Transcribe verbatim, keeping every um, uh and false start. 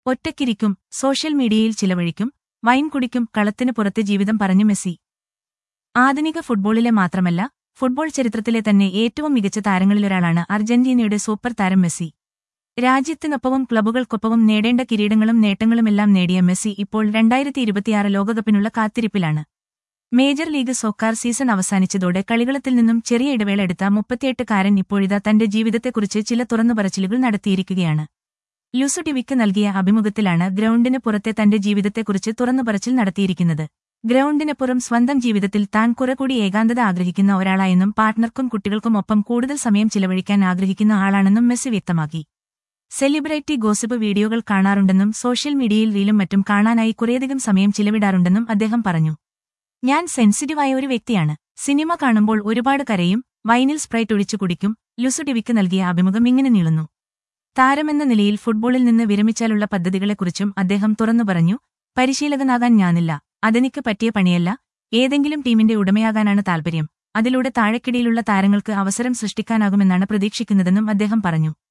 ഒറ്റയ്ക്കിരിക്കും, social മീഡിയയിൽ ചിലവഴിക്കും, wine കുടിക്കും, കളത്തിന് പുറത്തെ ജീവിതം പറഞ്ഞു മെസ്സി. ആധുനിക ഫുട്ബോളിലെ മാത്രമല്ല, ഫുട്ബോൾ ചരിത്രത്തിലെ തന്നെ ഏറ്റവും മികച്ച താരങ്ങളിലൊരാളാണ് അർജന്റീനയുടെ സൂപ്പർ താരം മെസ്സി. രാജ്യത്തിനൊപ്പവും ക്ലബ്ബുകൾക്കൊപ്പവും നേടേണ്ട കിരീടങ്ങളും നേട്ടങ്ങളുമെല്ലാം നേടിയ മെസ്സി ഇപ്പോൾ രണ്ടായിരത്തി ഇരുപത്തിയാറ് ലോകകപ്പിനുള്ള കാത്തിരിപ്പിലാണ്. മേജർ ലീഗ് സോക്കർ സീസൺ അവസാനിച്ചതോടെ കളികളത്തിൽ നിന്നും ചെറിയ ഇടവേള എടുത്ത മുപ്പത്തിയെട്ടുകാരൻ ഇപ്പോഴിതാ തന്റെ ജീവിതത്തെക്കുറിച്ച് ചില തുറന്നുപറച്ചിലുകൾ നടത്തിയിരിക്കുകയാണ്. ലുസു ടിവിക്ക് നൽകിയ അഭിമുഖത്തിലാണ് ഗ്രൗണ്ടിന് പുറത്തെ തന്റെ ജീവിതത്തെക്കുറിച്ച് തുറന്നുപറച്ചിൽ നടത്തിയിരിക്കുന്നത്. ഗ്രൗണ്ടിനപ്പുറം സ്വന്തം ജീവിതത്തിൽ താൻ കുറെക്കൂടി ഏകാന്തത ആഗ്രഹിക്കുന്ന ഒരാളായെന്നും പാർട്ട്ണർക്കും കുട്ടികൾക്കും ഒപ്പം കൂടുതൽ സമയം ചിലവഴിക്കാൻ ആഗ്രഹിക്കുന്ന ആളാണെന്നും മെസ്സി വ്യക്തമാക്കി. സെലിബ്രിറ്റി ഗോസിപ്പ് വീഡിയോകൾ കാണാറുണ്ടെന്നും സോഷ്യൽ മീഡിയയിൽ റീലും മറ്റും കാണാനായി കുറേയധികം സമയം ചിലവിടാറുണ്ടെന്നും അദ്ദേഹം പറഞ്ഞു. ഞാൻ സെൻസിറ്റീവായ ഒരു വ്യക്തിയാണ്. സിനിമ കാണുമ്പോൾ ഒരുപാട് കരയും, വൈനിൽ സ്പ്രൈറ്റ് ഒഴിച്ചു കുടിക്കും. ലുസു ടിവിക്ക് നൽകിയ അഭിമുഖം ഇങ്ങനെ നീളുന്നു. താരമെന്ന നിലയിൽ ഫുട്ബോളിൽ നിന്ന് വിരമിച്ചാലുള്ള പദ്ധതികളെക്കുറിച്ചും അദ്ദേഹം തുറന്നു പറഞ്ഞു. പരിശീലകനാകാൻ ഞാനില്ല, അതെനിക്ക് പറ്റിയ പണിയല്ല. ഏതെങ്കിലും ടീമിന്റെ ഉടമയാകാനാണ് താൽപര്യം. അതിലൂടെ താഴെക്കിടയിലുള്ള താരങ്ങൾക്ക് അവസരം സൃഷ്ടിക്കാനാകുമെന്നാണ് പ്രതീക്ഷിക്കുന്നതെന്നും അദ്ദേഹം പറഞ്ഞു.